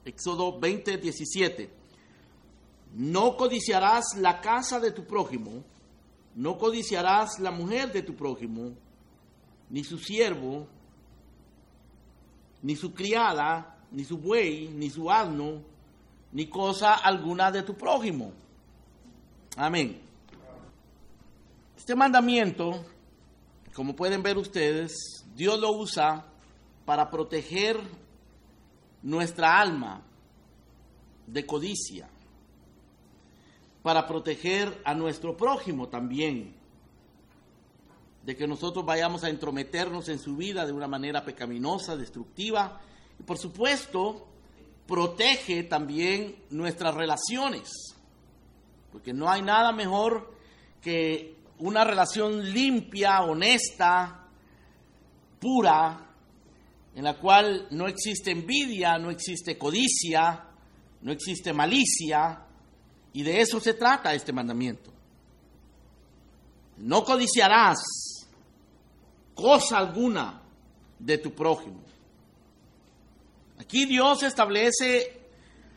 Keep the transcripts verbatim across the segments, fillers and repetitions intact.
Éxodo veinte, diecisiete. No codiciarás la casa de tu prójimo, no codiciarás la mujer de tu prójimo, ni su siervo, ni su criada, ni su buey, ni su asno, ni cosa alguna de tu prójimo. Amén. Este mandamiento, como pueden ver ustedes, Dios lo usa para proteger nuestra alma de codicia, para proteger a nuestro prójimo también, de que nosotros vayamos a entrometernos en su vida de una manera pecaminosa, destructiva, y por supuesto, protege también nuestras relaciones, porque no hay nada mejor que una relación limpia, honesta, pura, en la cual no existe envidia, no existe codicia, no existe malicia, y de eso se trata este mandamiento. No codiciarás cosa alguna de tu prójimo. Aquí Dios establece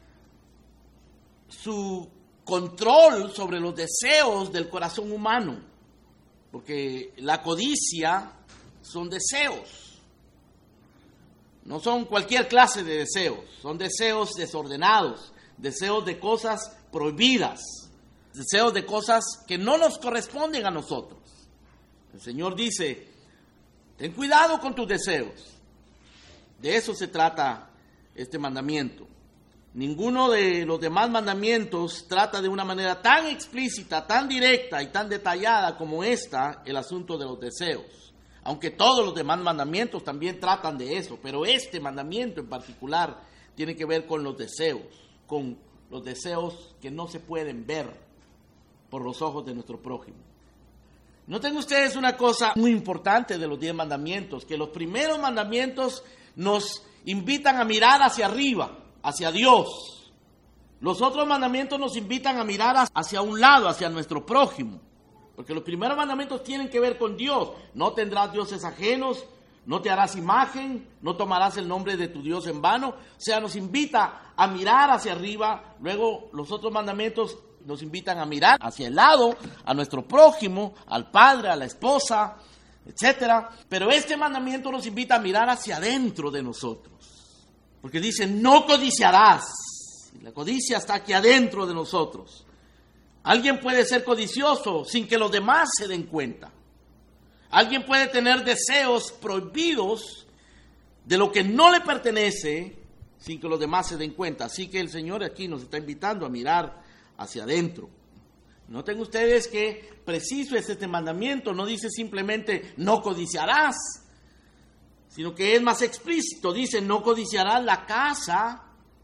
su control sobre los deseos del corazón humano, porque la codicia son deseos, no son cualquier clase de deseos, son deseos desordenados, deseos de cosas prohibidas, deseos de cosas que no nos corresponden a nosotros. El Señor dice, ten cuidado con tus deseos. De eso se trata este mandamiento. Ninguno de los demás mandamientos trata de una manera tan explícita, tan directa y tan detallada como esta, el asunto de los deseos. Aunque todos los demás mandamientos también tratan de eso, pero este mandamiento en particular tiene que ver con los deseos, con los deseos que no se pueden ver por los ojos de nuestro prójimo. Noten ustedes una cosa muy importante de los diez mandamientos, que los primeros mandamientos nos invitan a mirar hacia arriba, hacia Dios. Los otros mandamientos nos invitan a mirar hacia un lado, hacia nuestro prójimo. Porque los primeros mandamientos tienen que ver con Dios. No tendrás dioses ajenos, no te harás imagen, no tomarás el nombre de tu Dios en vano. O sea, nos invita a mirar hacia arriba. Luego los otros mandamientos nos invitan a mirar hacia el lado, a nuestro prójimo, al padre, a la esposa, etcétera. Pero este mandamiento nos invita a mirar hacia adentro de nosotros. Porque dice, no codiciarás. Y la codicia está aquí adentro de nosotros. Alguien puede ser codicioso sin que los demás se den cuenta. Alguien puede tener deseos prohibidos de lo que no le pertenece sin que los demás se den cuenta. Así que el Señor aquí nos está invitando a mirar hacia adentro. Noten ustedes que preciso es este mandamiento. No dice simplemente no codiciarás, sino que es más explícito. Dice no codiciarás la casa,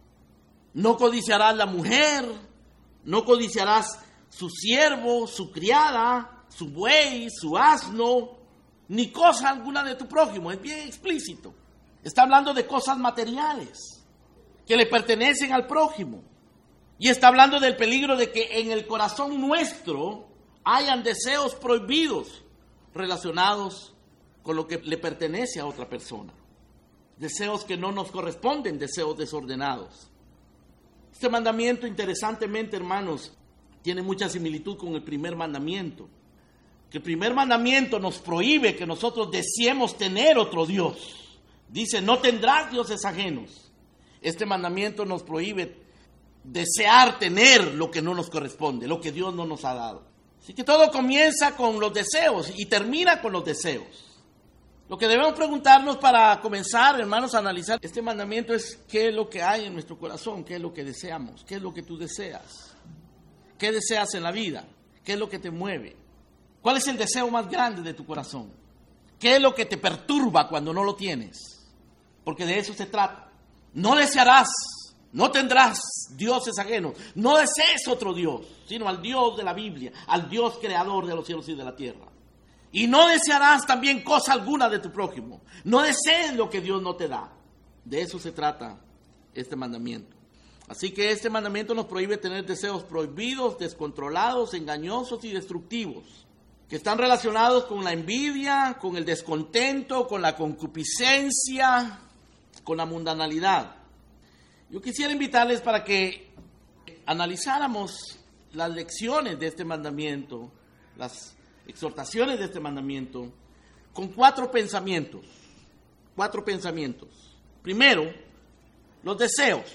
no codiciarás la mujer, no codiciarás su siervo, su criada, su buey, su asno, ni cosa alguna de tu prójimo. Es bien explícito. Está hablando de cosas materiales que le pertenecen al prójimo. Y está hablando del peligro de que en el corazón nuestro hayan deseos prohibidos relacionados con lo que le pertenece a otra persona. Deseos que no nos corresponden, deseos desordenados. Este mandamiento, interesantemente, hermanos, tiene mucha similitud con el primer mandamiento. Que el primer mandamiento nos prohíbe que nosotros deseemos tener otro Dios. Dice, no tendrás dioses ajenos. Este mandamiento nos prohíbe desear tener lo que no nos corresponde, lo que Dios no nos ha dado. Así que todo comienza con los deseos y termina con los deseos. Lo que debemos preguntarnos para comenzar, hermanos, a analizar este mandamiento es qué es lo que hay en nuestro corazón, qué es lo que deseamos, qué es lo que tú deseas, qué deseas en la vida, qué es lo que te mueve, cuál es el deseo más grande de tu corazón, qué es lo que te perturba cuando no lo tienes, porque de eso se trata. No desearás, no tendrás dioses ajenos, no desees otro Dios, sino al Dios de la Biblia, al Dios creador de los cielos y de la tierra. Y no desearás también cosa alguna de tu prójimo. No desees lo que Dios no te da. De eso se trata este mandamiento. Así que este mandamiento nos prohíbe tener deseos prohibidos, descontrolados, engañosos y destructivos, que están relacionados con la envidia, con el descontento, con la concupiscencia, con la mundanalidad. Yo quisiera invitarles para que analizáramos las lecciones de este mandamiento, las exhortaciones de este mandamiento, con cuatro pensamientos. Cuatro pensamientos. Primero, los deseos,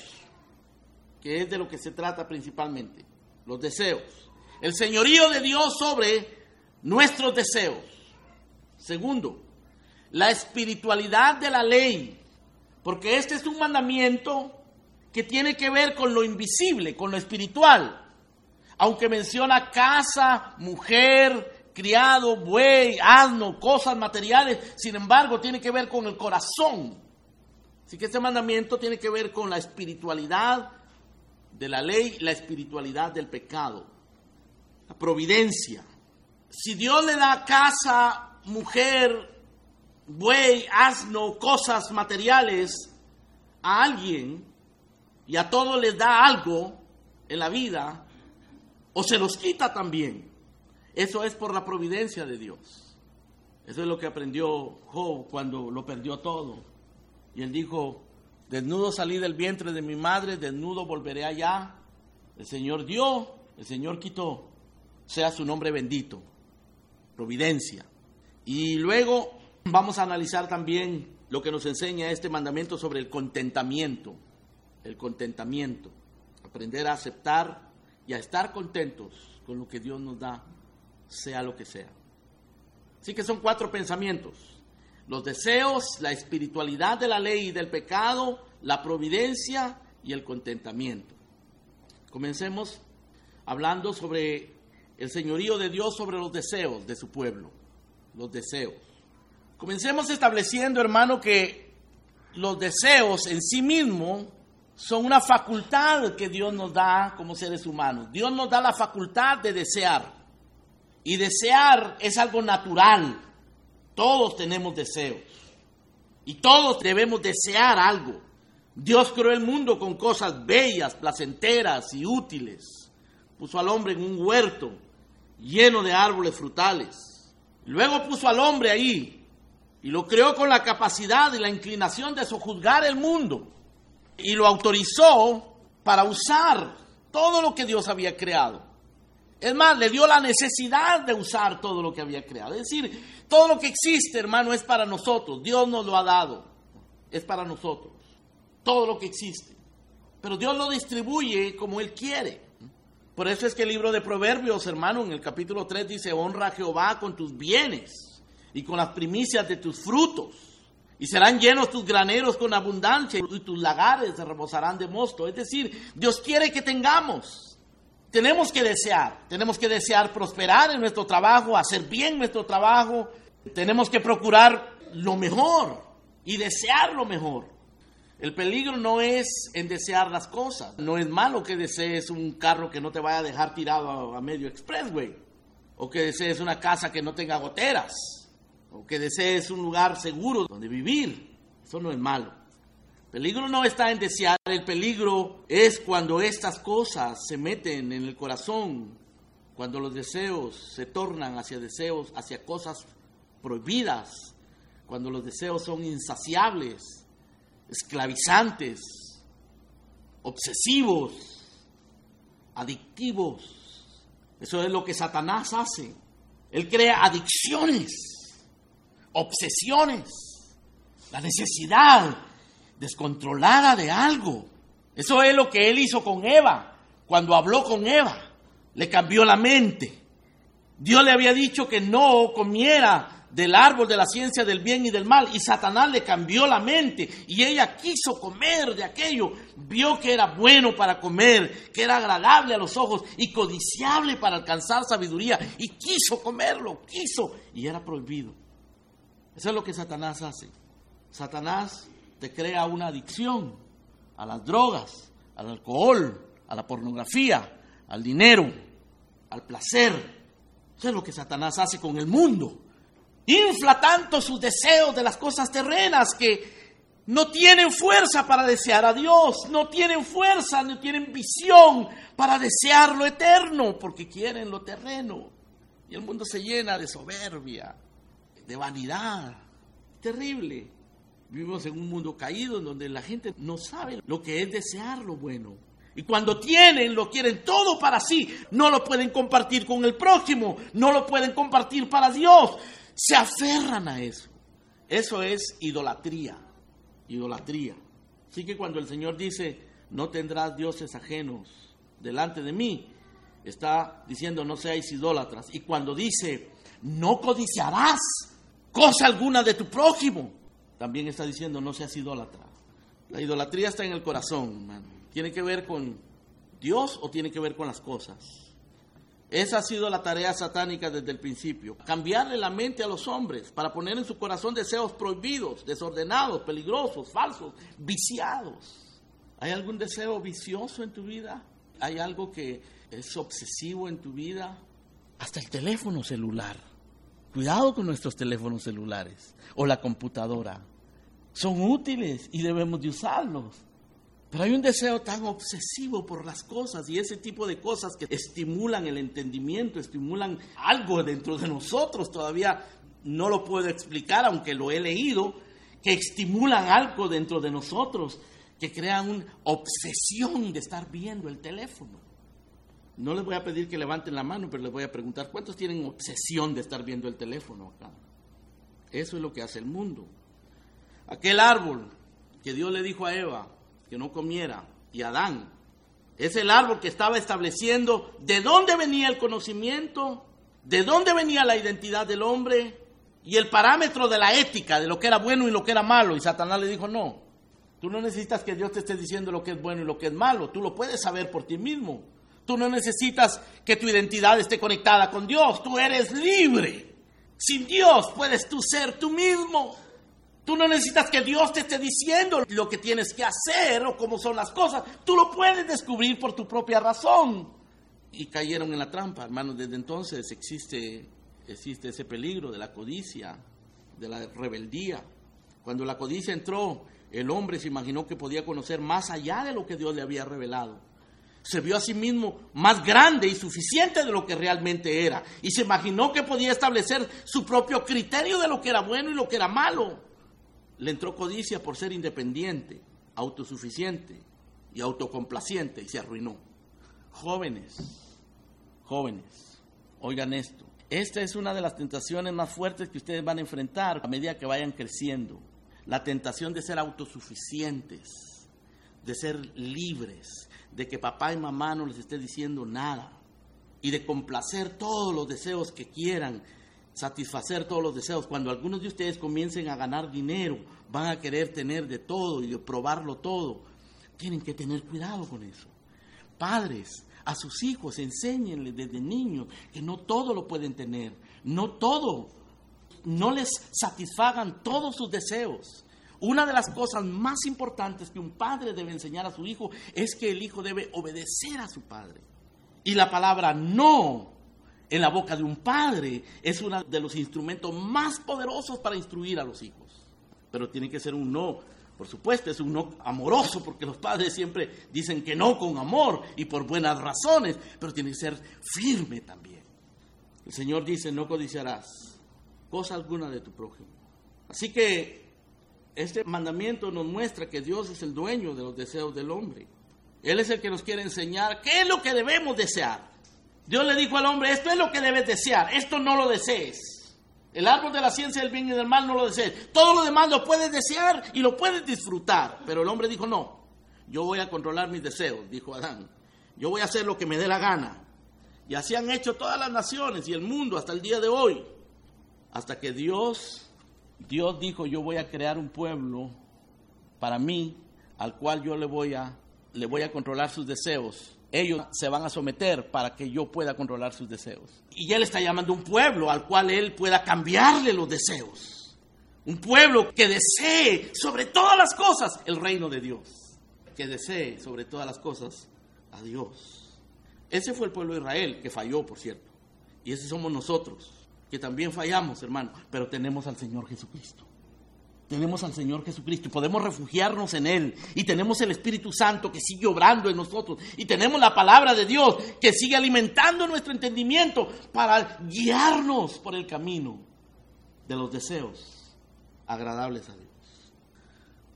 que es de lo que se trata principalmente. Los deseos. El señorío de Dios sobre nuestros deseos. Segundo, la espiritualidad de la ley, porque este es un mandamiento que tiene que ver con lo invisible, con lo espiritual. Aunque menciona casa, mujer, criado, buey, asno, cosas materiales, sin embargo tiene que ver con el corazón. Así que este mandamiento tiene que ver con la espiritualidad de la ley, la espiritualidad del pecado, la providencia. Si Dios le da casa, mujer, buey, asno, cosas materiales a alguien y a todos les da algo en la vida, o se los quita también, eso es por la providencia de Dios. Eso es lo que aprendió Job cuando lo perdió todo. Y él dijo: desnudo salí del vientre de mi madre, desnudo volveré allá. El Señor dio, el Señor quitó. Sea su nombre bendito. Providencia. Y luego vamos a analizar también lo que nos enseña este mandamiento sobre el contentamiento. El contentamiento. Aprender a aceptar y a estar contentos con lo que Dios nos da, sea lo que sea. Así que son cuatro pensamientos: los deseos, la espiritualidad de la ley y del pecado, la providencia y el contentamiento. Comencemos hablando sobre el señorío de Dios sobre los deseos de su pueblo. Los deseos. Comencemos estableciendo, hermano, que los deseos en sí mismos son una facultad que Dios nos da como seres humanos. Dios nos da la facultad de desear. Y desear es algo natural. Todos tenemos deseos. Y todos debemos desear algo. Dios creó el mundo con cosas bellas, placenteras y útiles. Puso al hombre en un huerto lleno de árboles frutales. Luego puso al hombre ahí y lo creó con la capacidad y la inclinación de sojuzgar el mundo. Y lo autorizó para usar todo lo que Dios había creado. Es más, le dio la necesidad de usar todo lo que había creado. Es decir, todo lo que existe, hermano, es para nosotros. Dios nos lo ha dado. Es para nosotros. Todo lo que existe. Pero Dios lo distribuye como Él quiere. Por eso es que el libro de Proverbios, hermano, en el capítulo tres dice: honra a Jehová con tus bienes y con las primicias de tus frutos. Y serán llenos tus graneros con abundancia y tus lagares se rebosarán de mosto. Es decir, Dios quiere que tengamos. Tenemos que desear. Tenemos que desear prosperar en nuestro trabajo, hacer bien nuestro trabajo. Tenemos que procurar lo mejor y desear lo mejor. El peligro no es en desear las cosas. No es malo que desees un carro que no te vaya a dejar tirado a, a medio expressway. O que desees una casa que no tenga goteras. O que desees un lugar seguro donde vivir. Eso no es malo. El peligro no está en desear. El peligro es cuando estas cosas se meten en el corazón. Cuando los deseos se tornan hacia deseos, hacia cosas prohibidas. Cuando los deseos son insaciables, esclavizantes, obsesivos, adictivos. Eso es lo que Satanás hace. Él crea adicciones, obsesiones, la necesidad descontrolada de algo. Eso es lo que él hizo con Eva. Cuando habló con Eva, le cambió la mente. Dios le había dicho que no comiera del árbol de la ciencia del bien y del mal, y Satanás le cambió la mente, y ella quiso comer de aquello. Vio que era bueno para comer, que era agradable a los ojos y codiciable para alcanzar sabiduría, y quiso comerlo, quiso, y era prohibido. Eso es lo que Satanás hace. Satanás te crea una adicción a las drogas, al alcohol, a la pornografía, al dinero, al placer. Eso es lo que Satanás hace con el mundo. Infla tanto sus deseos de las cosas terrenas que no tienen fuerza para desear a Dios, no tienen fuerza, no tienen visión para desear lo eterno, porque quieren lo terreno. Y el mundo se llena de soberbia, de vanidad. Terrible. Vivimos en un mundo caído en donde la gente no sabe lo que es desear lo bueno. Y cuando tienen, lo quieren todo para sí. No lo pueden compartir con el prójimo. No lo pueden compartir para Dios. Se aferran a eso. Eso es idolatría. Idolatría. Así que cuando el Señor dice, no tendrás dioses ajenos delante de mí, está diciendo, no seáis idólatras. Y cuando dice, no codiciarás cosa alguna de tu prójimo, también está diciendo, no seas idólatra. La idolatría está en el corazón, hermano. ¿Tiene que ver con Dios o tiene que ver con las cosas? Esa ha sido la tarea satánica desde el principio. Cambiarle la mente a los hombres para poner en su corazón deseos prohibidos, desordenados, peligrosos, falsos, viciados. ¿Hay algún deseo vicioso en tu vida? ¿Hay algo que es obsesivo en tu vida? Hasta el teléfono celular. Cuidado con nuestros teléfonos celulares o la computadora. Son útiles y debemos de usarlos. Pero hay un deseo tan obsesivo por las cosas y ese tipo de cosas que estimulan el entendimiento, estimulan algo dentro de nosotros. Todavía no lo puedo explicar, aunque lo he leído, que estimulan algo dentro de nosotros, que crean una obsesión de estar viendo el teléfono. No les voy a pedir que levanten la mano, pero les voy a preguntar, ¿cuántos tienen obsesión de estar viendo el teléfono acá? Eso es lo que hace el mundo. Aquel árbol que Dios le dijo a Eva que no comiera, y Adán, es el árbol que estaba estableciendo de dónde venía el conocimiento, de dónde venía la identidad del hombre y el parámetro de la ética, de lo que era bueno y lo que era malo. Y Satanás le dijo, no, tú no necesitas que Dios te esté diciendo lo que es bueno y lo que es malo, tú lo puedes saber por ti mismo. Tú no necesitas que tu identidad esté conectada con Dios, tú eres libre. Sin Dios puedes tú ser tú mismo. Tú no necesitas que Dios te esté diciendo lo que tienes que hacer o cómo son las cosas. Tú lo puedes descubrir por tu propia razón. Y cayeron en la trampa, hermanos. Desde entonces existe, existe ese peligro de la codicia, de la rebeldía. Cuando la codicia entró, el hombre se imaginó que podía conocer más allá de lo que Dios le había revelado. Se vio a sí mismo más grande y suficiente de lo que realmente era. Y se imaginó que podía establecer su propio criterio de lo que era bueno y lo que era malo. Le entró codicia por ser independiente, autosuficiente y autocomplaciente y se arruinó. Jóvenes, jóvenes, oigan esto. Esta es una de las tentaciones más fuertes que ustedes van a enfrentar a medida que vayan creciendo. La tentación de ser autosuficientes, de ser libres, de que papá y mamá no les esté diciendo nada y de complacer todos los deseos que quieran, satisfacer todos los deseos. Cuando algunos de ustedes comiencen a ganar dinero, van a querer tener de todo y de probarlo todo. Tienen que tener cuidado con eso. Padres, a sus hijos, enséñenles desde niños que no todo lo pueden tener, no todo, no les satisfagan todos sus deseos. Una de las cosas más importantes que un padre debe enseñar a su hijo es que el hijo debe obedecer a su padre. Y la palabra no en la boca de un padre es uno de los instrumentos más poderosos para instruir a los hijos. Pero tiene que ser un no, por supuesto, es un no amoroso, porque los padres siempre dicen que no con amor y por buenas razones, pero tiene que ser firme también. El Señor dice, no codiciarás cosa alguna de tu prójimo. Así que este mandamiento nos muestra que Dios es el dueño de los deseos del hombre. Él es el que nos quiere enseñar qué es lo que debemos desear. Dios le dijo al hombre, esto es lo que debes desear, esto no lo desees. El árbol de la ciencia del bien y del mal no lo desees. Todo lo demás lo puedes desear y lo puedes disfrutar. Pero el hombre dijo, no, yo voy a controlar mis deseos, dijo Adán. Yo voy a hacer lo que me dé la gana. Y así han hecho todas las naciones y el mundo hasta el día de hoy. Hasta que Dios, Dios dijo, yo voy a crear un pueblo para mí, al cual yo le voy a, le voy a controlar sus deseos. Ellos se van a someter para que yo pueda controlar sus deseos. Y Él está llamando un pueblo al cual Él pueda cambiarle los deseos. Un pueblo que desee sobre todas las cosas el reino de Dios. Que desee sobre todas las cosas a Dios. Ese fue el pueblo de Israel, que falló, por cierto. Y ese somos nosotros, que también fallamos, hermano. Pero tenemos al Señor Jesucristo. Tenemos al Señor Jesucristo y podemos refugiarnos en Él. Y tenemos el Espíritu Santo que sigue obrando en nosotros. Y tenemos la palabra de Dios que sigue alimentando nuestro entendimiento para guiarnos por el camino de los deseos agradables a Dios.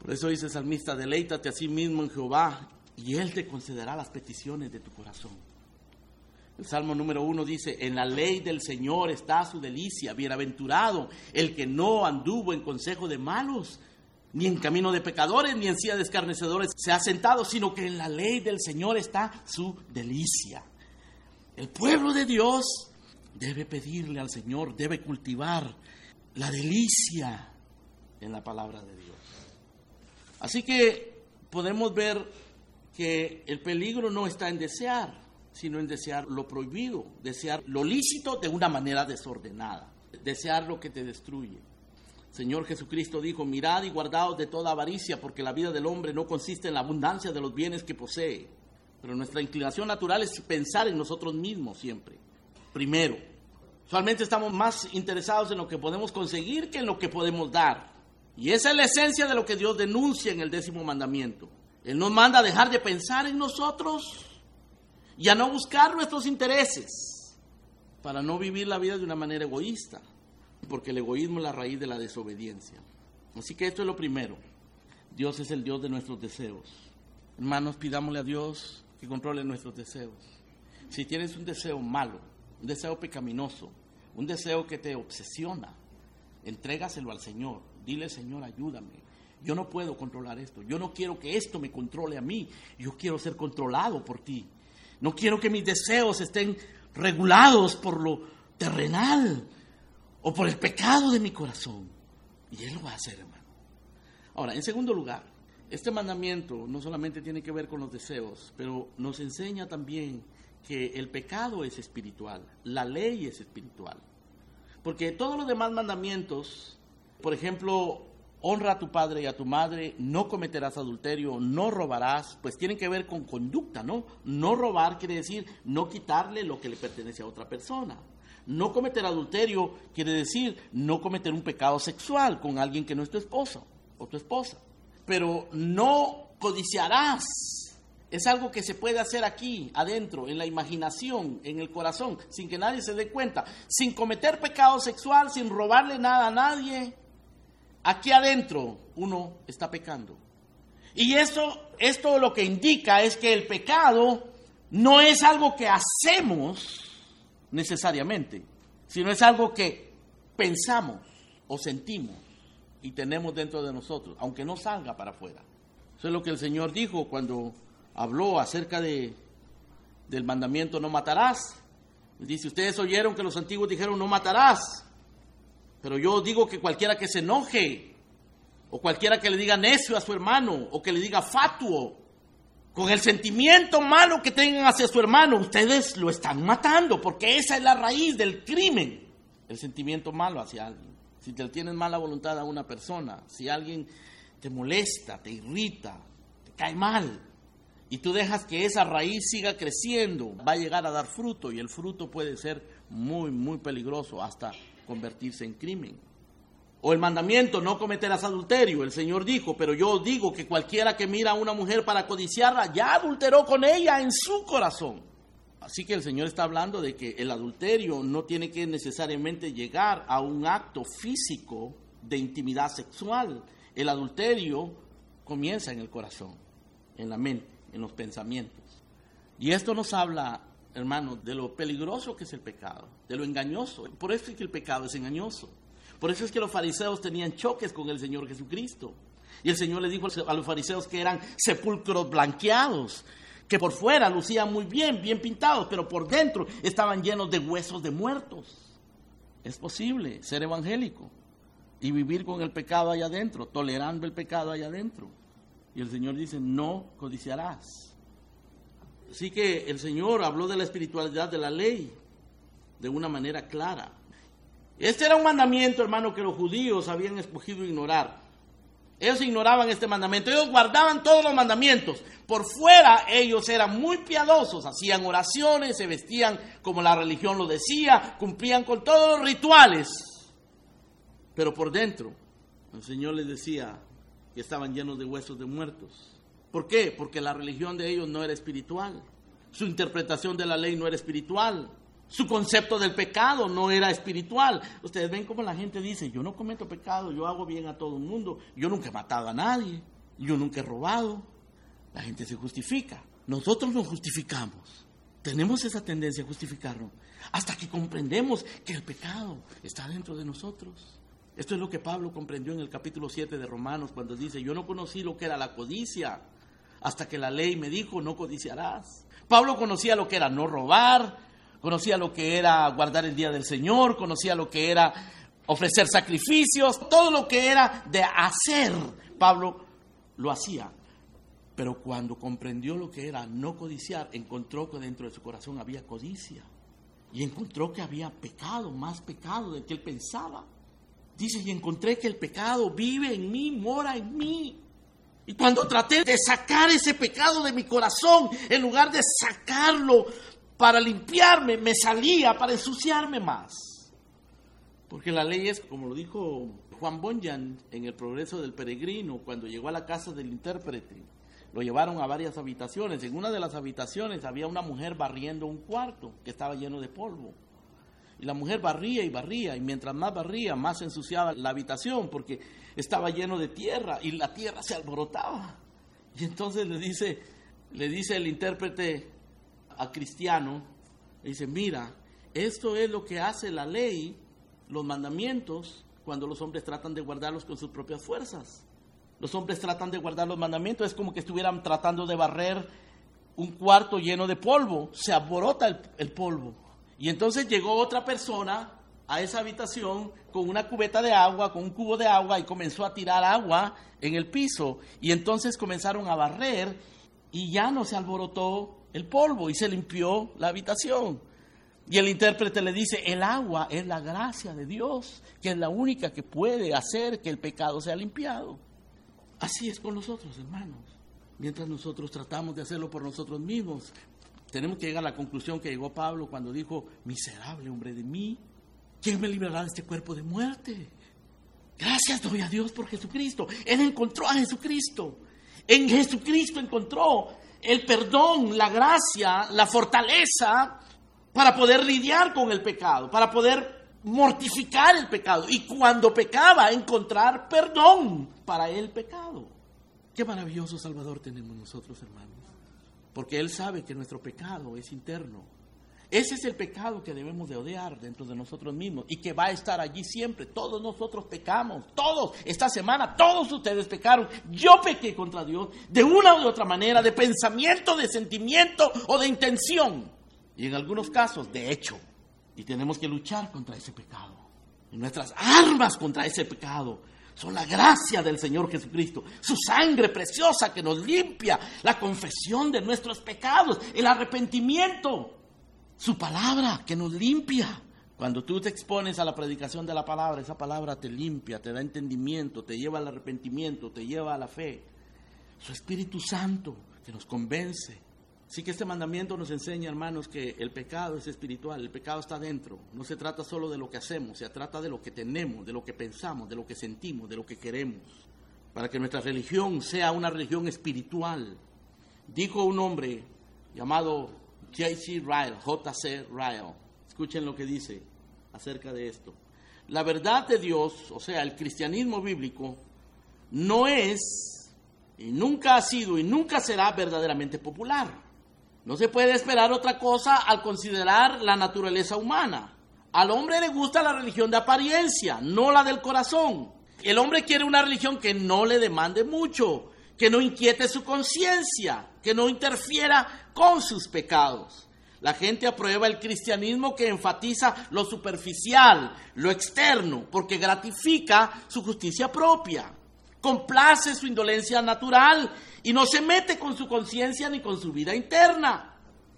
Por eso dice el salmista, deleítate a sí mismo en Jehová y Él te concederá las peticiones de tu corazón. El Salmo número uno dice, en la ley del Señor está su delicia, bienaventurado el que no anduvo en consejo de malos, ni en camino de pecadores, ni en silla de escarnecedores se ha sentado, sino que en la ley del Señor está su delicia. El pueblo de Dios debe pedirle al Señor, debe cultivar la delicia en la palabra de Dios. Así que podemos ver que el peligro no está en desear, sino en desear lo prohibido, desear lo lícito de una manera desordenada, desear lo que te destruye. Señor Jesucristo dijo, mirad y guardaos de toda avaricia, porque la vida del hombre no consiste en la abundancia de los bienes que posee. Pero nuestra inclinación natural es pensar en nosotros mismos siempre. Primero, usualmente estamos más interesados en lo que podemos conseguir que en lo que podemos dar. Y esa es la esencia de lo que Dios denuncia en el décimo mandamiento. Él nos manda a dejar de pensar en nosotros y a no buscar nuestros intereses para no vivir la vida de una manera egoísta, porque el egoísmo es la raíz de la desobediencia. Así que esto es lo primero. Dios es el Dios de nuestros deseos. Hermanos, pidámosle a Dios que controle nuestros deseos. Si tienes un deseo malo, un deseo pecaminoso, un deseo que te obsesiona, entrégaselo al Señor. Dile, Señor, ayúdame. Yo no puedo controlar esto. Yo no quiero que esto me controle a mí. Yo quiero ser controlado por ti. No quiero que mis deseos estén regulados por lo terrenal o por el pecado de mi corazón. Y Él lo va a hacer, hermano. Ahora, en segundo lugar, este mandamiento no solamente tiene que ver con los deseos, pero nos enseña también que el pecado es espiritual, la ley es espiritual. Porque todos los demás mandamientos, por ejemplo, honra a tu padre y a tu madre, no cometerás adulterio, no robarás, pues tienen que ver con conducta, ¿no? No robar quiere decir no quitarle lo que le pertenece a otra persona. No cometer adulterio quiere decir no cometer un pecado sexual con alguien que no es tu esposo o tu esposa. Pero no codiciarás. Es algo que se puede hacer aquí, adentro, en la imaginación, en el corazón, sin que nadie se dé cuenta, sin cometer pecado sexual, sin robarle nada a nadie. Aquí adentro uno está pecando. Y esto, esto lo que indica es que el pecado no es algo que hacemos necesariamente, sino es algo que pensamos o sentimos y tenemos dentro de nosotros, aunque no salga para afuera. Eso es lo que el Señor dijo cuando habló acerca de, del mandamiento no matarás. Dice, ustedes oyeron que los antiguos dijeron no matarás, pero yo digo que cualquiera que se enoje, o cualquiera que le diga necio a su hermano, o que le diga fatuo, con el sentimiento malo que tengan hacia su hermano, ustedes lo están matando, porque esa es la raíz del crimen, el sentimiento malo hacia alguien. Si te tienes mala voluntad a una persona, si alguien te molesta, te irrita, te cae mal, y tú dejas que esa raíz siga creciendo, va a llegar a dar fruto, y el fruto puede ser muy, muy peligroso, hasta convertirse en crimen. O el mandamiento, no cometerás adulterio. El Señor dijo, pero yo digo que cualquiera que mira a una mujer para codiciarla, ya adulteró con ella en su corazón. Así que el Señor está hablando de que el adulterio no tiene que necesariamente llegar a un acto físico de intimidad sexual. El adulterio comienza en el corazón, en la mente, en los pensamientos. Y esto nos habla, hermanos, de lo peligroso que es el pecado, de lo engañoso. Por eso es que el pecado es engañoso. Por eso es que los fariseos tenían choques con el Señor Jesucristo. Y el Señor les dijo a los fariseos que eran sepulcros blanqueados, que por fuera lucían muy bien, bien pintados, pero por dentro estaban llenos de huesos de muertos. Es posible ser evangélico y vivir con el pecado allá adentro, tolerando el pecado allá adentro. Y el Señor dice, no codiciarás. Así que el Señor habló de la espiritualidad de la ley de una manera clara. Este era un mandamiento, hermano, que los judíos habían escogido ignorar. Ellos ignoraban este mandamiento, ellos guardaban todos los mandamientos. Por fuera ellos eran muy piadosos, hacían oraciones, se vestían como la religión lo decía, cumplían con todos los rituales. Pero por dentro, el Señor les decía que estaban llenos de huesos de muertos. ¿Por qué? Porque la religión de ellos no era espiritual. Su interpretación de la ley no era espiritual. Su concepto del pecado no era espiritual. Ustedes ven cómo la gente dice, yo no cometo pecado, yo hago bien a todo el mundo, yo nunca he matado a nadie. yo nunca he robado. La gente se justifica. Nosotros nos justificamos. Tenemos esa tendencia a justificarnos hasta que comprendemos que el pecado está dentro de nosotros. Esto es lo que Pablo comprendió en el capítulo siete de Romanos cuando dice: yo no conocí lo que era la codicia hasta que la ley me dijo no codiciarás. Pablo conocía lo que era no robar, conocía lo que era guardar el día del Señor, conocía lo que era ofrecer sacrificios, todo lo que era de hacer, Pablo lo hacía. Pero cuando comprendió lo que era no codiciar, encontró que dentro de su corazón había codicia. Y encontró que había pecado, más pecado del que él pensaba. Dice, y encontré que el pecado vive en mí, mora en mí. Y cuando traté de sacar ese pecado de mi corazón, en lugar de sacarlo para limpiarme, me salía para ensuciarme más. Porque la ley es, como lo dijo Juan Bunyan en El progreso del peregrino, cuando llegó a la casa del intérprete, lo llevaron a varias habitaciones. En una de las habitaciones había una mujer barriendo un cuarto que estaba lleno de polvo. Y la mujer barría y barría, y mientras más barría, más se ensuciaba la habitación, porque estaba lleno de tierra, y la tierra se alborotaba. Y entonces le dice, le dice el intérprete a Cristiano, le dice, mira, esto es lo que hace la ley, los mandamientos, cuando los hombres tratan de guardarlos con sus propias fuerzas. Los hombres tratan de guardar los mandamientos, es como que estuvieran tratando de barrer un cuarto lleno de polvo, se alborota el, el polvo. Y entonces llegó otra persona a esa habitación con una cubeta de agua, con un cubo de agua, y comenzó a tirar agua en el piso. Y entonces comenzaron a barrer y ya no se alborotó el polvo y se limpió la habitación. Y el intérprete le dice, el agua es la gracia de Dios, que es la única que puede hacer que el pecado sea limpiado. Así es con nosotros, hermanos. Mientras nosotros tratamos de hacerlo por nosotros mismos, tenemos que llegar a la conclusión que llegó Pablo cuando dijo, miserable hombre de mí, ¿quién me librará de este cuerpo de muerte? Gracias doy a Dios por Jesucristo. Él encontró a Jesucristo. En Jesucristo encontró el perdón, la gracia, la fortaleza para poder lidiar con el pecado, para poder mortificar el pecado. Y cuando pecaba, encontrar perdón para el pecado. Qué maravilloso Salvador tenemos nosotros, hermanos. Porque Él sabe que nuestro pecado es interno. Ese es el pecado que debemos de odiar dentro de nosotros mismos y que va a estar allí siempre. Todos nosotros pecamos, todos. Esta semana todos ustedes pecaron. Yo pequé contra Dios de una u otra manera, de pensamiento, de sentimiento o de intención. Y en algunos casos, de hecho. Y tenemos que luchar contra ese pecado. Y nuestras armas contra ese pecado son la gracia del Señor Jesucristo, su sangre preciosa que nos limpia, la confesión de nuestros pecados, el arrepentimiento, su palabra que nos limpia. Cuando tú te expones a la predicación de la palabra, esa palabra te limpia, te da entendimiento, te lleva al arrepentimiento, te lleva a la fe. Su Espíritu Santo que nos convence. Así que este mandamiento nos enseña, hermanos, que el pecado es espiritual, el pecado está dentro. No se trata solo de lo que hacemos, se trata de lo que tenemos, de lo que pensamos, de lo que sentimos, de lo que queremos. Para que nuestra religión sea una religión espiritual. Dijo un hombre llamado J C Ryle, J C Ryle. Escuchen lo que dice acerca de esto. La verdad de Dios, o sea, el cristianismo bíblico, no es, y nunca ha sido, y nunca será verdaderamente popular. No se puede esperar otra cosa al considerar la naturaleza humana. Al hombre le gusta la religión de apariencia, no la del corazón. El hombre quiere una religión que no le demande mucho, que no inquiete su conciencia, que no interfiera con sus pecados. La gente aprueba el cristianismo que enfatiza lo superficial, lo externo, porque gratifica su justicia propia. Complace su indolencia natural y no se mete con su conciencia ni con su vida interna.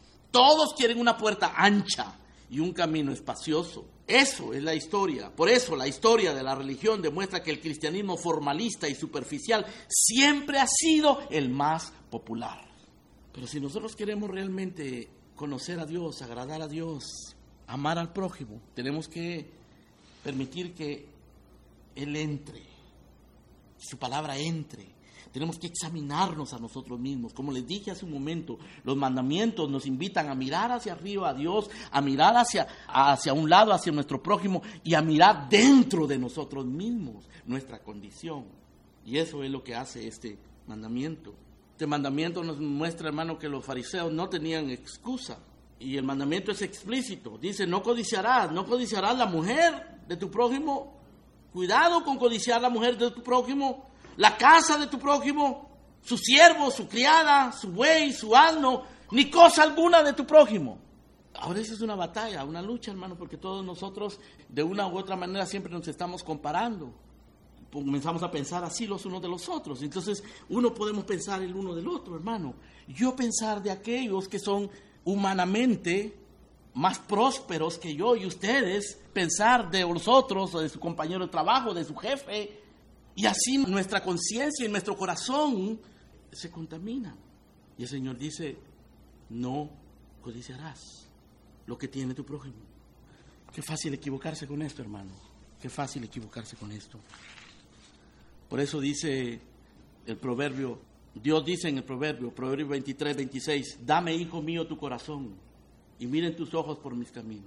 Todos quieren una puerta ancha y un camino espacioso. Eso es la historia. Por eso la historia de la religión demuestra que el cristianismo formalista y superficial siempre ha sido el más popular. Pero si nosotros queremos realmente conocer a Dios, agradar a Dios, amar al prójimo, tenemos que permitir que Él entre. Su palabra entre. Tenemos que examinarnos a nosotros mismos. Como les dije hace un momento, los mandamientos nos invitan a mirar hacia arriba a Dios, a mirar hacia, hacia un lado, hacia nuestro prójimo y a mirar dentro de nosotros mismos nuestra condición. Y eso es lo que hace este mandamiento. Este mandamiento nos muestra, hermano, que los fariseos no tenían excusa. Y el mandamiento es explícito. Dice, no codiciarás, no codiciarás la mujer de tu prójimo. Cuidado con codiciar la mujer de tu prójimo, la casa de tu prójimo, su siervo, su criada, su buey, su asno, ni cosa alguna de tu prójimo. Ahora esa es una batalla, una lucha, hermano, porque todos nosotros de una u otra manera siempre nos estamos comparando. Comenzamos a pensar así los unos de los otros. Entonces uno podemos pensar el uno del otro, hermano. Yo pensar de aquellos que son humanamente más prósperos que yo y ustedes, pensar de vosotros o de su compañero de trabajo, de su jefe, y así nuestra conciencia y nuestro corazón se contamina. Y el Señor dice, no codiciarás lo que tiene tu prójimo. Qué fácil equivocarse con esto, hermano. Qué fácil equivocarse con esto. Por eso dice el proverbio, Dios dice en el proverbio, Proverbio veintitrés, veintiséis, dame, hijo mío, tu corazón, y miren tus ojos por mis caminos.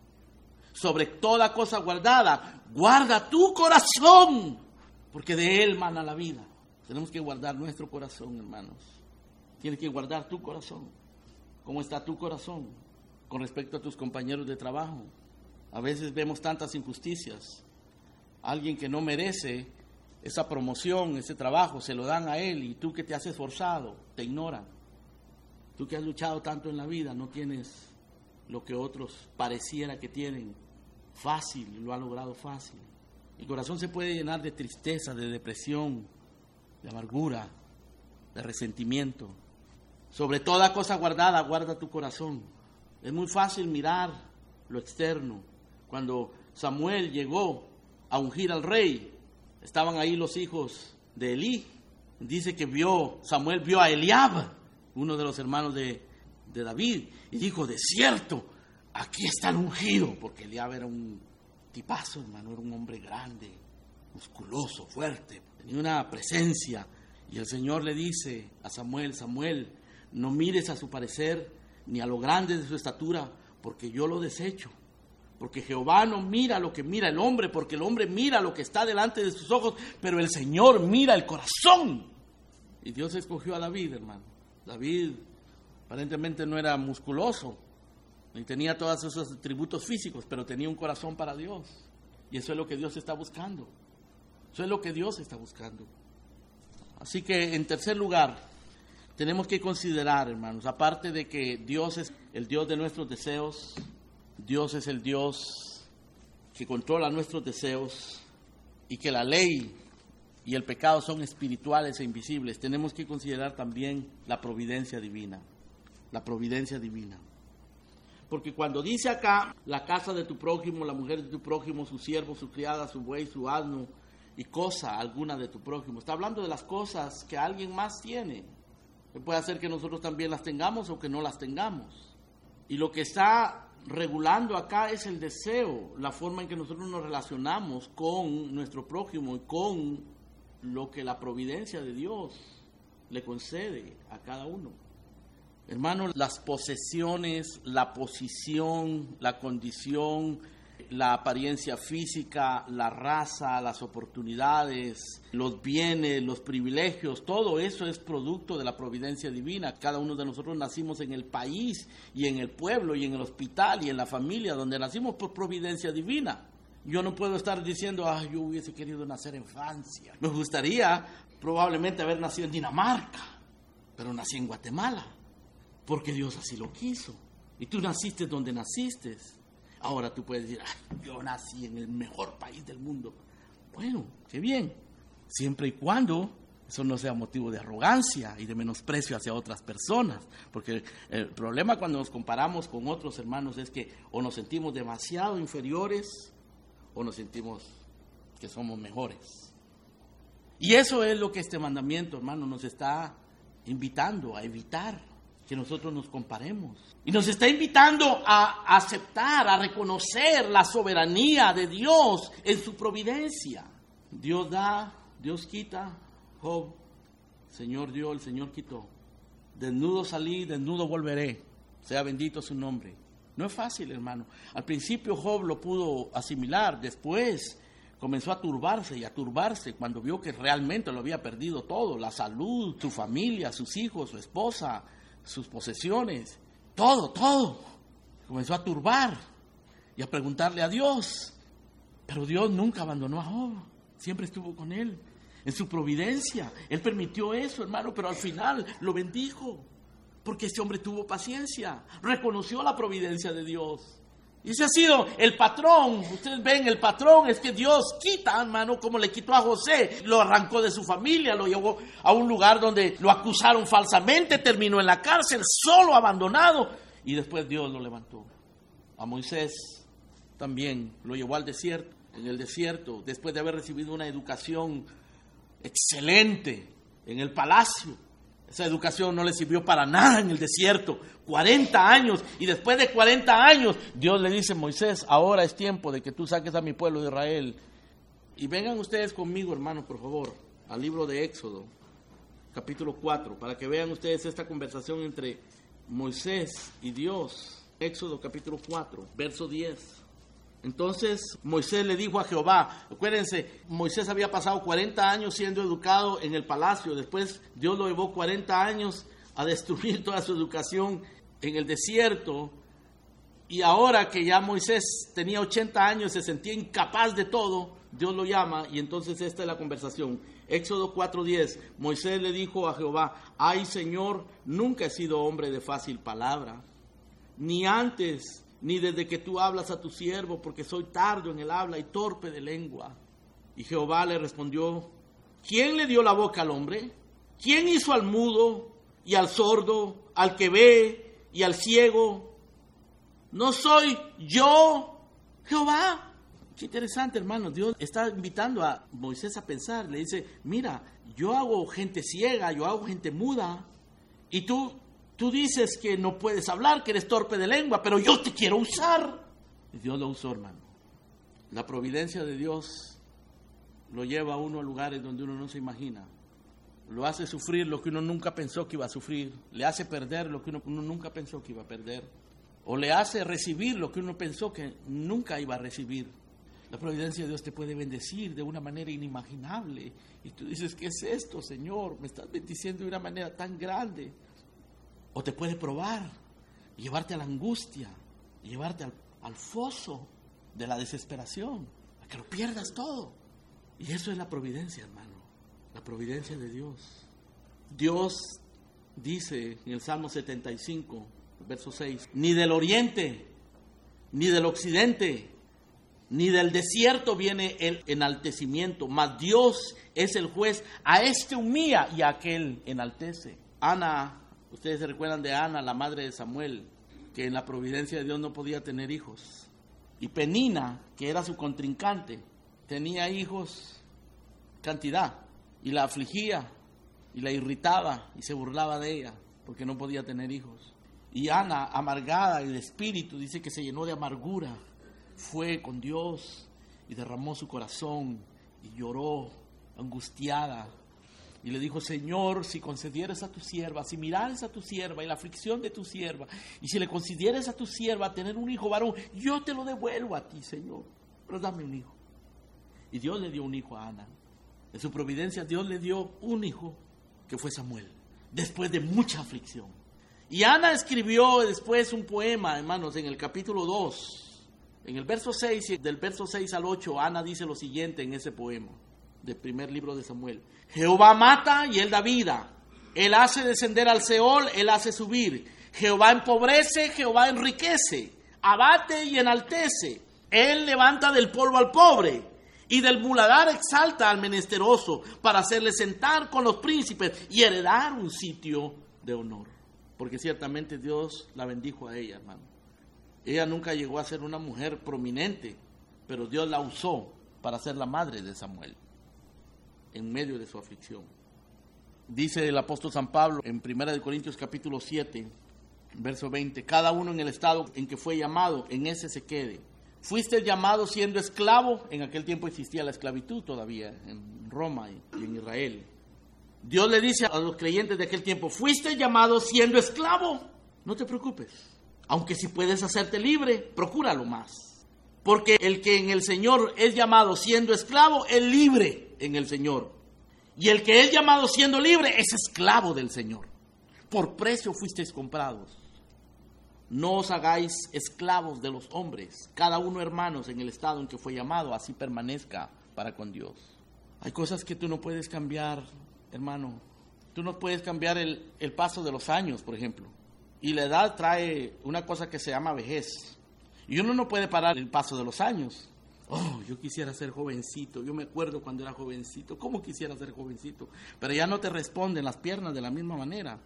Sobre toda cosa guardada, guarda tu corazón, porque de él mana la vida. Tenemos que guardar nuestro corazón, hermanos. Tienes que guardar tu corazón. ¿Cómo está tu corazón con respecto a tus compañeros de trabajo? A veces vemos tantas injusticias. Alguien que no merece esa promoción, ese trabajo, se lo dan a él, y tú que te has esforzado, te ignoran. Tú que has luchado tanto en la vida, no tienes lo que otros pareciera que tienen fácil, y lo ha logrado fácil. El corazón se puede llenar de tristeza, de depresión, de amargura, de resentimiento. Sobre toda cosa guardada, guarda tu corazón. Es muy fácil mirar lo externo. Cuando Samuel llegó a ungir al rey, estaban ahí los hijos de Elí. Dice que vio, Samuel vio a Eliab, uno de los hermanos de, de David, y dijo, de cierto, aquí está el ungido, porque Eliab era un tipazo, hermano, era un hombre grande, musculoso, fuerte, tenía una presencia. Y el Señor le dice a Samuel, Samuel, no mires a su parecer, ni a lo grande de su estatura, porque yo lo desecho. Porque Jehová no mira lo que mira el hombre, porque el hombre mira lo que está delante de sus ojos, pero el Señor mira el corazón. Y Dios escogió a David, hermano. David aparentemente no era musculoso, ni tenía todos esos atributos físicos, pero tenía un corazón para Dios. Y eso es lo que Dios está buscando. Eso es lo que Dios está buscando. Así que, en tercer lugar, tenemos que considerar, hermanos, aparte de que Dios es el Dios de nuestros deseos, Dios es el Dios que controla nuestros deseos, y que la ley y el pecado son espirituales e invisibles, tenemos que considerar también la providencia divina. La providencia divina. Porque cuando dice acá, la casa de tu prójimo, la mujer de tu prójimo, su siervo, su criada, su buey, su asno, y cosa alguna de tu prójimo, está hablando de las cosas que alguien más tiene. Que puede hacer que nosotros también las tengamos o que no las tengamos. Y lo que está regulando acá es el deseo, la forma en que nosotros nos relacionamos con nuestro prójimo y con lo que la providencia de Dios le concede a cada uno. Hermanos, las posesiones, la posición, la condición, la apariencia física, la raza, las oportunidades, los bienes, los privilegios, todo eso es producto de la providencia divina. Cada uno de nosotros nacimos en el país y en el pueblo y en el hospital y en la familia donde nacimos por providencia divina. Yo no puedo estar diciendo, ah, yo hubiese querido nacer en Francia. Me gustaría probablemente haber nacido en Dinamarca, pero nací en Guatemala, porque Dios así lo quiso. Y tú naciste donde naciste. Ahora tú puedes decir, ah, yo nací en el mejor país del mundo. Bueno, qué bien, siempre y cuando eso no sea motivo de arrogancia y de menosprecio hacia otras personas. Porque el problema cuando nos comparamos con otros hermanos es que o nos sentimos demasiado inferiores o nos sentimos que somos mejores. Y eso es lo que este mandamiento, hermano, nos está invitando a evitar, que nosotros nos comparemos. Y nos está invitando a aceptar, a reconocer la soberanía de Dios en su providencia. Dios da, Dios quita. Job, Señor dio, el Señor quitó. Desnudo salí, desnudo volveré. Sea bendito su nombre. No es fácil, hermano. Al principio Job lo pudo asimilar. Después, comenzó a turbarse y a turbarse cuando vio que realmente lo había perdido todo, la salud, su familia, sus hijos, su esposa, sus posesiones, todo, todo. Comenzó a turbar y a preguntarle a Dios. Pero Dios nunca abandonó a Job, siempre estuvo con él, en su providencia. Él permitió eso, hermano, pero al final lo bendijo, porque ese hombre tuvo paciencia, reconoció la providencia de Dios. Y ese ha sido el patrón. Ustedes ven, el patrón es que Dios quita, hermano, como le quitó a José. Lo arrancó de su familia, lo llevó a un lugar donde lo acusaron falsamente, terminó en la cárcel, solo, abandonado. Y después Dios lo levantó. A Moisés también lo llevó al desierto. En el desierto, después de haber recibido una educación excelente en el palacio, esa educación no le sirvió para nada en el desierto. cuarenta años. Y después de cuarenta años, Dios le dice: Moisés, ahora es tiempo de que tú saques a mi pueblo de Israel. Y vengan ustedes conmigo, hermanos, por favor, al libro de Éxodo, capítulo cuatro, para que vean ustedes esta conversación entre Moisés y Dios. Éxodo capítulo cuatro, verso diez. Entonces Moisés le dijo a Jehová, acuérdense, Moisés había pasado cuarenta años siendo educado en el palacio, después Dios lo llevó cuarenta años a destruir toda su educación en el desierto, y ahora que ya Moisés tenía ochenta años, se sentía incapaz de todo, Dios lo llama, y entonces esta es la conversación. Éxodo cuatro diez, Moisés le dijo a Jehová: ay, Señor, nunca he sido hombre de fácil palabra, ni antes ni desde que tú hablas a tu siervo, porque soy tardo en el habla y torpe de lengua. Y Jehová le respondió: ¿quién le dio la boca al hombre? ¿Quién hizo al mudo y al sordo, al que ve y al ciego? ¿No soy yo, Jehová? Qué interesante, hermano. Dios está invitando a Moisés a pensar. Le dice: mira, yo hago gente ciega, yo hago gente muda, y tú Tú dices que no puedes hablar, que eres torpe de lengua, pero yo te quiero usar. Y Dios lo usó, hermano. La providencia de Dios lo lleva a uno a lugares donde uno no se imagina. Lo hace sufrir lo que uno nunca pensó que iba a sufrir. Le hace perder lo que uno, uno nunca pensó que iba a perder. O le hace recibir lo que uno pensó que nunca iba a recibir. La providencia de Dios te puede bendecir de una manera inimaginable. Y tú dices: ¿qué es esto, Señor? Me estás bendiciendo de una manera tan grande. O te puede probar, llevarte a la angustia, llevarte al, al foso de la desesperación, a que lo pierdas todo. Y eso es la providencia, hermano, la providencia de Dios. Dios dice en el Salmo setenta y cinco, verso seis, ni del oriente, ni del occidente, ni del desierto viene el enaltecimiento, mas Dios es el juez, a este humilla y a aquel enaltece. Ana, ustedes se recuerdan de Ana, la madre de Samuel, que en la providencia de Dios no podía tener hijos. Y Penina, que era su contrincante, tenía hijos cantidad, y la afligía, y la irritaba, y se burlaba de ella, porque no podía tener hijos. Y Ana, amargada y de espíritu, dice que se llenó de amargura, fue con Dios, y derramó su corazón, y lloró, angustiada, y le dijo: Señor, si concedieras a tu sierva, si mirares a tu sierva y la aflicción de tu sierva, y si le concedieras a tu sierva tener un hijo varón, yo te lo devuelvo a ti, Señor, pero dame un hijo. Y Dios le dio un hijo a Ana. En su providencia Dios le dio un hijo, que fue Samuel, después de mucha aflicción. Y Ana escribió después un poema, hermanos, en el capítulo dos, en el verso seis, del verso seis al ocho, Ana dice lo siguiente en ese poema del primer libro de Samuel: Jehová mata y él da vida, él hace descender al Seol, él hace subir. Jehová empobrece, Jehová enriquece, abate y enaltece. Él levanta del polvo al pobre, y del muladar exalta al menesteroso, para hacerle sentar con los príncipes y heredar un sitio de honor. Porque ciertamente Dios la bendijo a ella, hermano. Ella nunca llegó a ser una mujer prominente, pero Dios la usó para ser la madre de Samuel en medio de su aflicción. Dice el apóstol San Pablo en primera de Corintios capítulo siete, verso veinte: cada uno en el estado en que fue llamado, en ese se quede. Fuiste llamado siendo esclavo. En aquel tiempo existía la esclavitud todavía en Roma y en Israel. Dios le dice a los creyentes de aquel tiempo: fuiste llamado siendo esclavo, no te preocupes, aunque si puedes hacerte libre, procúralo más. Porque el que en el Señor es llamado siendo esclavo, es libre en el Señor. Y el que es llamado siendo libre, es esclavo del Señor. Por precio fuisteis comprados. No os hagáis esclavos de los hombres, cada uno hermanos en el estado en que fue llamado, así permanezca para con Dios. Hay cosas que tú no puedes cambiar, hermano. Tú no puedes cambiar el, el paso de los años, por ejemplo. Y la edad trae una cosa que se llama vejez. Y uno no puede parar el paso de los años. Oh, yo quisiera ser jovencito. Yo me acuerdo cuando era jovencito. ¿Cómo quisiera ser jovencito? Pero ya no te responden las piernas de la misma manera.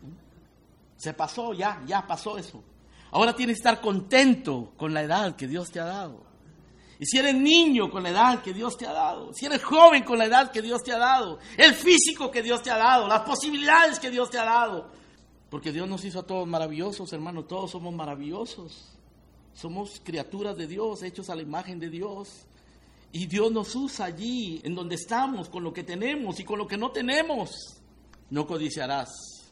Se pasó, ya, ya pasó eso. Ahora tienes que estar contento con la edad que Dios te ha dado. Y si eres niño, con la edad que Dios te ha dado. Si eres joven, con la edad que Dios te ha dado. El físico que Dios te ha dado. Las posibilidades que Dios te ha dado. Porque Dios nos hizo a todos maravillosos, hermano. Todos somos maravillosos. Somos criaturas de Dios, hechos a la imagen de Dios. Y Dios nos usa allí, en donde estamos, con lo que tenemos y con lo que no tenemos. No codiciarás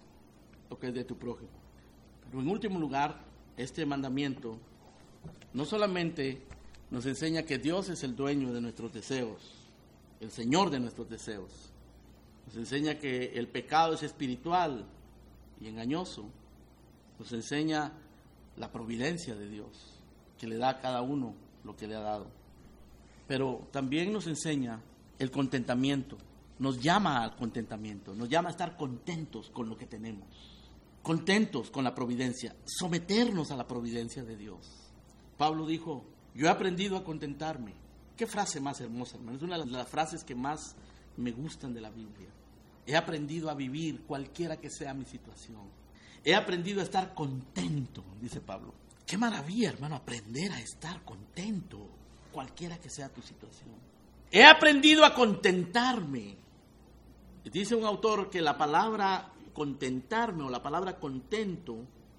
lo que es de tu prójimo. Pero en último lugar, este mandamiento no solamente nos enseña que Dios es el dueño de nuestros deseos, el Señor de nuestros deseos. Nos enseña que el pecado es espiritual y engañoso. Nos enseña la providencia de Dios, que le da a cada uno lo que le ha dado. Pero también nos enseña el contentamiento. Nos llama al contentamiento, nos llama a estar contentos con lo que tenemos. Contentos con la providencia, someternos a la providencia de Dios. Pablo dijo, yo he aprendido a contentarme. Qué frase más hermosa, hermano. Es una de las frases que más me gustan de la Biblia. He aprendido a vivir cualquiera que sea mi situación. He aprendido a estar contento, dice Pablo. Qué maravilla, hermano, aprender a estar contento, cualquiera que sea tu situación. He aprendido a contentarme. Dice un autor que la palabra contentarme o la palabra contento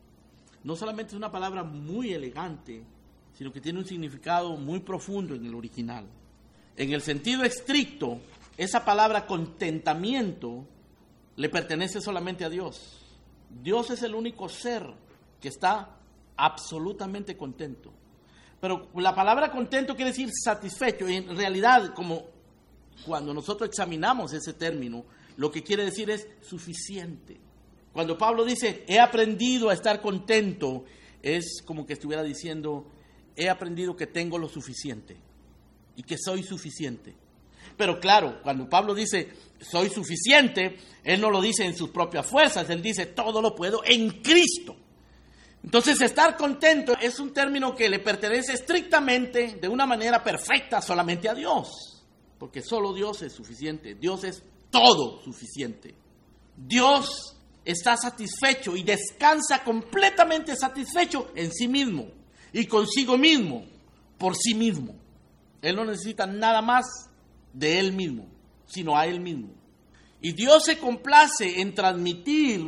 no solamente es una palabra muy elegante, sino que tiene un significado muy profundo en el original. En el sentido estricto, esa palabra contentamiento le pertenece solamente a Dios. Dios es el único ser que está absolutamente contento. Pero la palabra contento quiere decir satisfecho. Y en realidad, como cuando nosotros examinamos ese término, lo que quiere decir es suficiente. Cuando Pablo dice, he aprendido a estar contento, es como que estuviera diciendo, he aprendido que tengo lo suficiente y que soy suficiente. Pero claro, cuando Pablo dice, soy suficiente, él no lo dice en sus propias fuerzas, él dice, todo lo puedo en Cristo. Entonces, estar contento es un término que le pertenece estrictamente, de una manera perfecta, solamente a Dios. Porque solo Dios es suficiente, Dios es todo suficiente. Dios está satisfecho y descansa completamente satisfecho en sí mismo y consigo mismo, por sí mismo. Él no necesita nada más de Él mismo, sino a Él mismo. Y Dios se complace en transmitir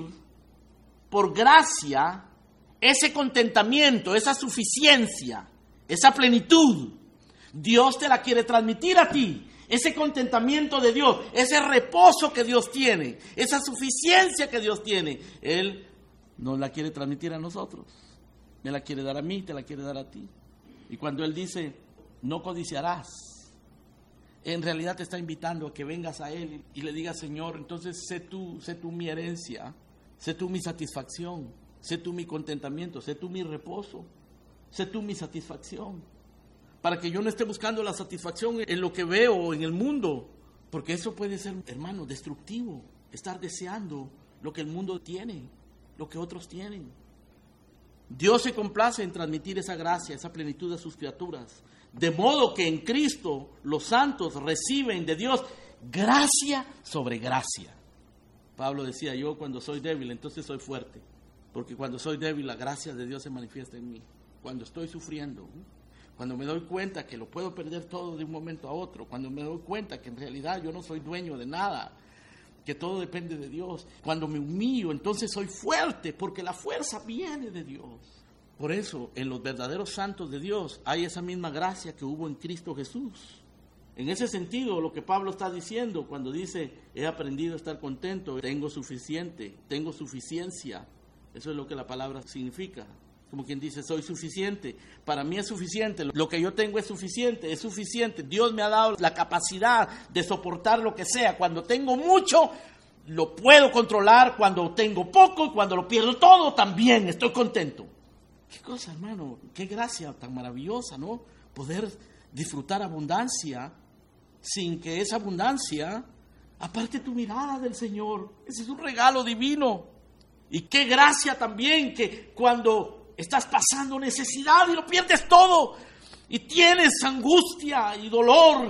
por gracia ese contentamiento, esa suficiencia, esa plenitud. Dios te la quiere transmitir a ti. Ese contentamiento de Dios, ese reposo que Dios tiene, esa suficiencia que Dios tiene, Él nos la quiere transmitir a nosotros. Me la quiere dar a mí, te la quiere dar a ti. Y cuando Él dice, no codiciarás, en realidad te está invitando a que vengas a Él y le digas, Señor, entonces sé tú, sé tú mi herencia, sé tú mi satisfacción, sé tú mi contentamiento, sé tú mi reposo, sé tú mi satisfacción. Para que yo no esté buscando la satisfacción en lo que veo en el mundo, porque eso puede ser, hermano, destructivo. Estar deseando lo que el mundo tiene, lo que otros tienen. Dios se complace en transmitir esa gracia, esa plenitud a sus criaturas, de modo que en Cristo los santos reciben de Dios gracia sobre gracia. Pablo decía, yo cuando soy débil, entonces soy fuerte, porque cuando soy débil, la gracia de Dios se manifiesta en mí. Cuando estoy sufriendo, cuando me doy cuenta que lo puedo perder todo de un momento a otro, cuando me doy cuenta que en realidad yo no soy dueño de nada, que todo depende de Dios, cuando me humillo, entonces soy fuerte, porque la fuerza viene de Dios. Por eso, en los verdaderos santos de Dios hay esa misma gracia que hubo en Cristo Jesús. En ese sentido, lo que Pablo está diciendo cuando dice, he aprendido a estar contento, tengo suficiente, tengo suficiencia, eso es lo que la palabra significa. Como quien dice, soy suficiente. Para mí es suficiente. Lo que yo tengo es suficiente, es suficiente. Dios me ha dado la capacidad de soportar lo que sea. Cuando tengo mucho, lo puedo controlar. Cuando tengo poco y cuando lo pierdo todo, también estoy contento. Qué cosa, hermano. Qué gracia tan maravillosa, ¿no? Poder disfrutar abundancia sin que esa abundancia aparte tu mirada del Señor. Ese es un regalo divino. Y qué gracia también que cuando estás pasando necesidad y lo pierdes todo y tienes angustia y dolor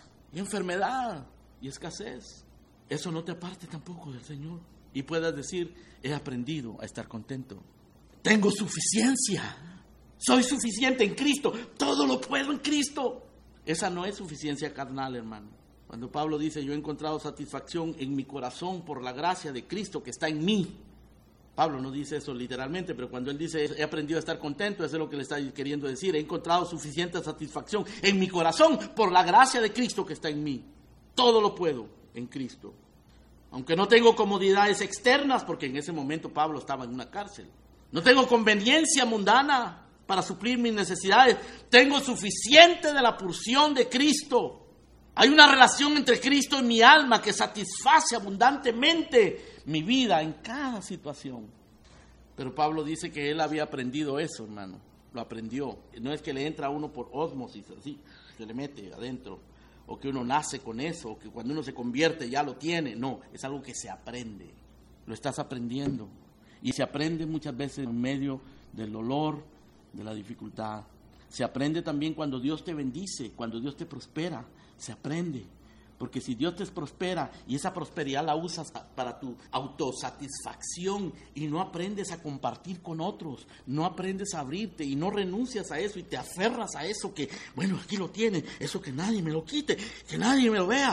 y enfermedad y escasez, eso no te aparte tampoco del Señor y puedas decir, he aprendido a estar contento, tengo suficiencia, soy suficiente en Cristo, todo lo puedo en Cristo. Esa no es suficiencia carnal, hermano. Cuando Pablo dice, yo he encontrado satisfacción en mi corazón por la gracia de Cristo que está en mí. Pablo no dice eso literalmente, pero cuando él dice, he aprendido a estar contento, eso es lo que le está queriendo decir. He encontrado suficiente satisfacción en mi corazón por la gracia de Cristo que está en mí. Todo lo puedo en Cristo. Aunque no tengo comodidades externas, porque en ese momento Pablo estaba en una cárcel. No tengo conveniencia mundana para suplir mis necesidades. Tengo suficiente de la porción de Cristo. Hay una relación entre Cristo y mi alma que satisface abundantemente mi vida en cada situación. Pero Pablo dice que él había aprendido eso, hermano. Lo aprendió. No es que le entra a uno por ósmosis, así, se le mete adentro. O que uno nace con eso, o que cuando uno se convierte ya lo tiene. No, es algo que se aprende. Lo estás aprendiendo. Y se aprende muchas veces en medio del dolor, de la dificultad. Se aprende también cuando Dios te bendice, cuando Dios te prospera. Se aprende. Porque si Dios te prospera y esa prosperidad la usas para tu autosatisfacción y no aprendes a compartir con otros, no aprendes a abrirte y no renuncias a eso y te aferras a eso que, bueno, aquí lo tiene, eso que nadie me lo quite, que nadie me lo vea,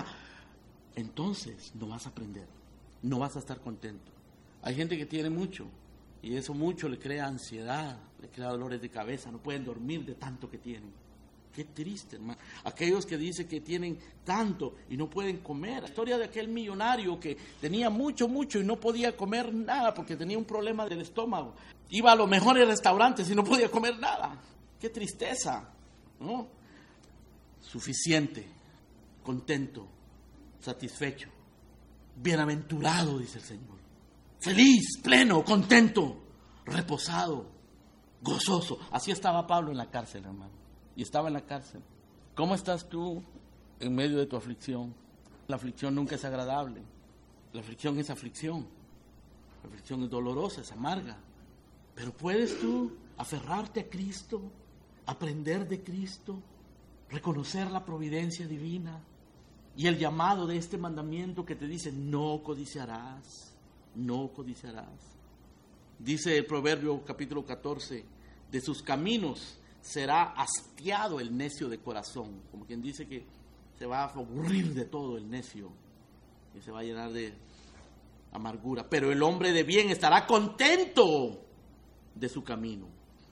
entonces no vas a aprender, no vas a estar contento. Hay gente que tiene mucho y eso mucho le crea ansiedad, le crea dolores de cabeza, no pueden dormir de tanto que tienen. Qué triste, hermano. Aquellos que dicen que tienen tanto y no pueden comer. La historia de aquel millonario que tenía mucho, mucho y no podía comer nada porque tenía un problema del estómago. Iba a los mejores restaurantes y no podía comer nada. Qué tristeza, ¿no? Suficiente, contento, satisfecho, bienaventurado, dice el Señor. Feliz, pleno, contento, reposado, gozoso. Así estaba Pablo en la cárcel, hermano. Y estaba en la cárcel. ¿Cómo estás tú en medio de tu aflicción? La aflicción nunca es agradable. La aflicción es aflicción. La aflicción es dolorosa, es amarga. Pero puedes tú aferrarte a Cristo, aprender de Cristo, reconocer la providencia divina y el llamado de este mandamiento que te dice, no codiciarás, no codiciarás. Dice el Proverbio capítulo catorce, de sus caminos será hastiado el necio de corazón, como quien dice que se va a aburrir de todo el necio y se va a llenar de amargura. Pero el hombre de bien estará contento de su camino.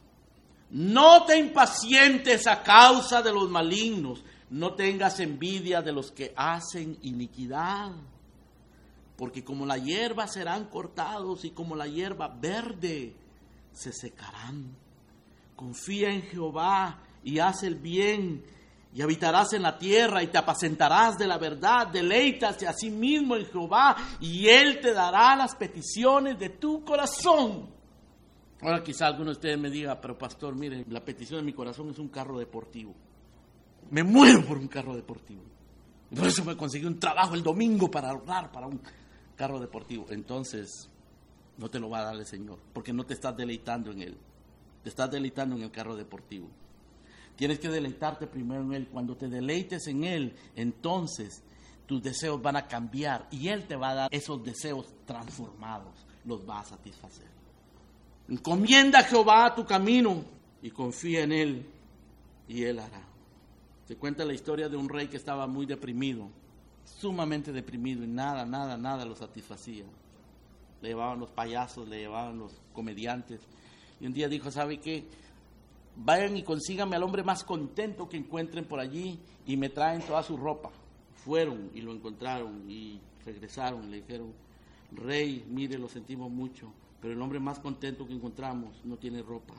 No te impacientes a causa de los malignos, no tengas envidia de los que hacen iniquidad, porque como la hierba serán cortados y como la hierba verde se secarán. Confía en Jehová y haz el bien y habitarás en la tierra y te apacentarás de la verdad. Deleítate a sí mismo en Jehová y Él te dará las peticiones de tu corazón. Ahora quizá alguno de ustedes me diga, pero pastor, mire, la petición de mi corazón es un carro deportivo. Me muero por un carro deportivo. Y por eso me conseguí un trabajo el domingo para ahorrar para un carro deportivo. Entonces, no te lo va a dar el Señor, porque no te estás deleitando en Él. Te estás deleitando en el carro deportivo. Tienes que deleitarte primero en Él. Cuando te deleites en Él, entonces tus deseos van a cambiar y Él te va a dar esos deseos transformados. Los va a satisfacer. Encomienda a Jehová tu camino y confía en Él y Él hará. Se cuenta la historia de un rey que estaba muy deprimido, sumamente deprimido y nada, nada, nada lo satisfacía. Le llevaban los payasos, le llevaban los comediantes. Y un día dijo, ¿sabe qué? Vayan y consíganme al hombre más contento que encuentren por allí y me traen toda su ropa. Fueron y lo encontraron y regresaron y le dijeron, Rey, mire, lo sentimos mucho, Pero el hombre más contento que encontramos no tiene ropa.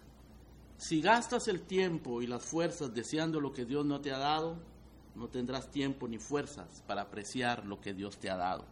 Si gastas el tiempo y las fuerzas deseando lo que Dios no te ha dado, no tendrás tiempo ni fuerzas para apreciar lo que Dios te ha dado.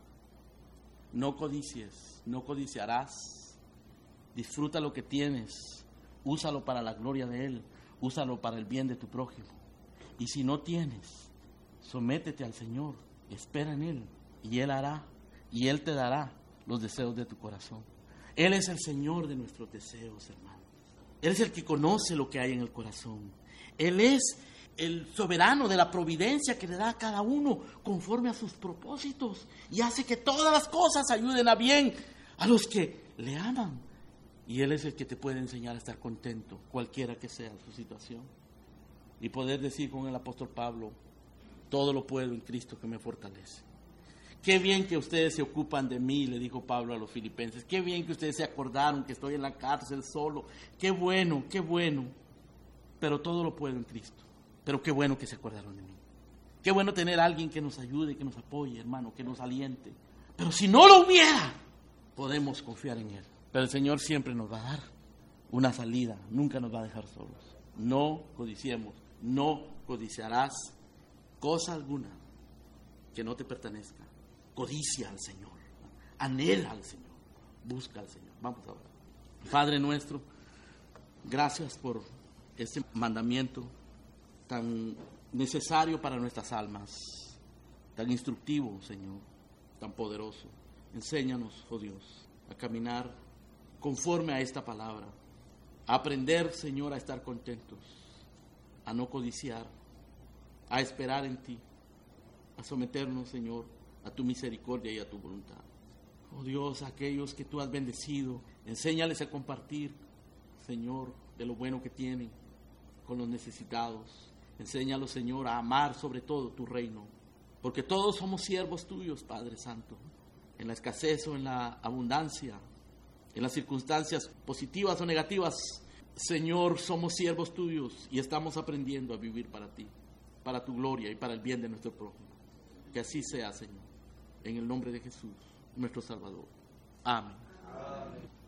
No codicies, no codiciarás. Disfruta lo que tienes, úsalo para la gloria de Él, úsalo para el bien de tu prójimo. Y si no tienes, sométete al Señor, espera en Él, y Él hará, y Él te dará los deseos de tu corazón. Él es el Señor de nuestros deseos, hermanos. Él es el que conoce lo que hay en el corazón. Él es el soberano de la providencia que le da a cada uno conforme a sus propósitos y hace que todas las cosas ayuden a bien a los que le aman. Y Él es el que te puede enseñar a estar contento, cualquiera que sea su situación. Y poder decir con el apóstol Pablo, todo lo puedo en Cristo que me fortalece. Qué bien que ustedes se ocupan de mí, le dijo Pablo a los filipenses. Qué bien que ustedes se acordaron que estoy en la cárcel solo. Qué bueno, qué bueno. Pero todo lo puedo en Cristo. Pero qué bueno que se acordaron de mí. Qué bueno tener a alguien que nos ayude, que nos apoye, hermano, que nos aliente. Pero si no lo hubiera, podemos confiar en Él. Pero el Señor siempre nos va a dar una salida. Nunca nos va a dejar solos. No codiciemos. No codiciarás cosa alguna que no te pertenezca. Codicia al Señor, anhela al Señor, busca al Señor. Vamos a orar. Padre nuestro, gracias por este mandamiento tan necesario para nuestras almas, tan instructivo, Señor, tan poderoso. Enséñanos, oh Dios, a caminar conforme a esta palabra, a aprender, Señor, a estar contentos, a no codiciar, a esperar en ti, a someternos, Señor, a tu misericordia y a tu voluntad. Oh Dios, a aquellos que tú has bendecido, enséñales a compartir, Señor, de lo bueno que tienen con los necesitados. Enséñalos, Señor, a amar sobre todo tu reino, porque todos somos siervos tuyos, Padre Santo, en la escasez o en la abundancia, en las circunstancias positivas o negativas. Señor, somos siervos tuyos y estamos aprendiendo a vivir para ti, para tu gloria y para el bien de nuestro prójimo. Que así sea, Señor, en el nombre de Jesús, nuestro Salvador. Amén. Amén.